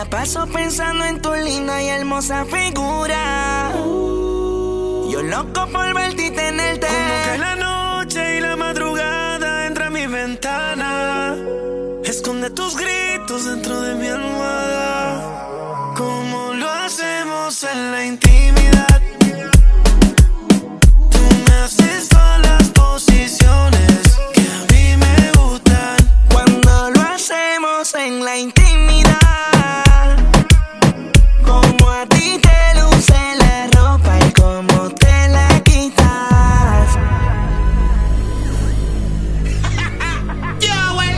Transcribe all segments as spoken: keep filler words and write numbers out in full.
paso pensando en tu linda y hermosa figura. Yo loco por verte y tenerte. Como que la noche y la madrugada entra a mi ventana. Esconde tus gritos dentro de mi almohada. Como lo hacemos en la intimidad. Tú me haces todas las posiciones que a mí me gustan. Cuando lo hacemos en la intimidad. Como a ti te luce la ropa y como te la quitas. Yo, güey.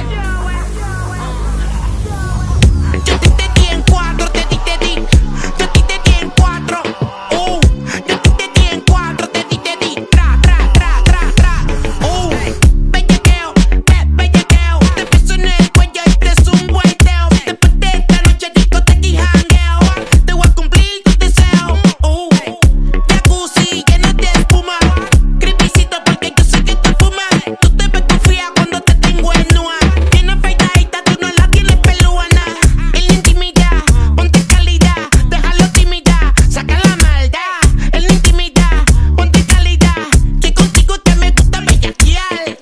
Yo te te di en cuatro, te di, te di. Yo te te di en cuatro. Uh. Yo te te di en cuatro, te di, te di. Tra, tra, tra, tra, tra. Uh. Bellaqueo, eh, bellaqueo. Te beso en el cuello y te es un vuelteo. Después de esta noche discoteca y jangueo. Te voy a cumplir tu deseo. Uh. Jacuzzi lleno de espuma. Creepycito porque yo sé que tú fumas. Tú te ves tu fría cuando te tengo en nua. Bien afeitadita, tú no la tienes peluana. En la intimidad, ponte calidad. Déjalo tímida, saca la maldad. En la intimidad, ponte calidad. Que contigo te me gusta bellaquear.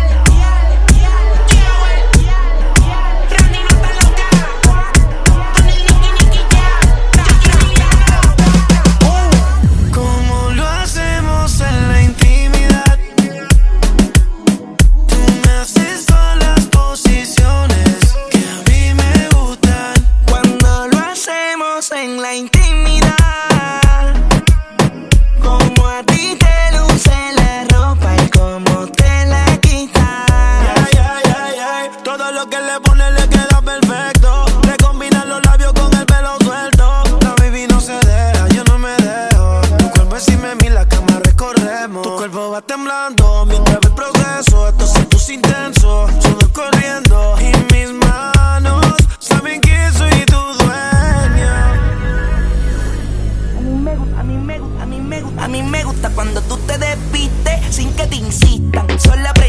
Rani no está loca. Con el Nicky Nicky ya. Como lo hacemos en la intimidad. Tú me haces todas las posiciones que a mí me gustan. Cuando lo hacemos en la intimidad. Como a ti te luce la ropa y como te la quitas. Ay, ay, ay, ay. Todo lo que le pone le queda perfecto. Le combinan los labios con el pelo suelto. La baby no se deja, yo no me dejo. Tu cuerpo encima de mí, la cama recorremos. Tu cuerpo va temblando mientras ve el progreso. Esto se puso intenso, sudor corriendo. Y mis manos saben que soy tu dueña. A mí me gusta, a mí me gusta, a mí me gusta, a mí me gusta cuando tú te despistes sin que te insistan. Sola